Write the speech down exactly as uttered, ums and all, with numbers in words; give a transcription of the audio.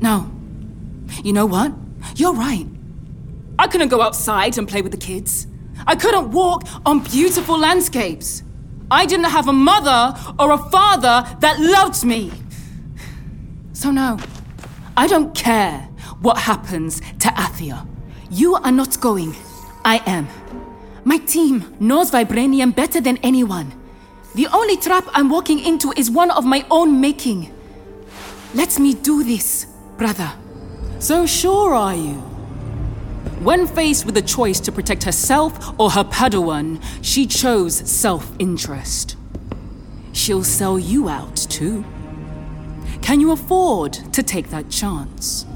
No. You know what? You're right. I couldn't go outside and play with the kids. I couldn't walk on beautiful landscapes. I didn't have a mother or a father that loved me. So no, I don't care what happens to Athia. You are not going. I am. My team knows Vibranium better than anyone. The only trap I'm walking into is one of my own making. Let me do this, brother. So sure are you? When faced with the choice to protect herself or her Padawan, she chose self-interest. She'll sell you out, too. Can you afford to take that chance?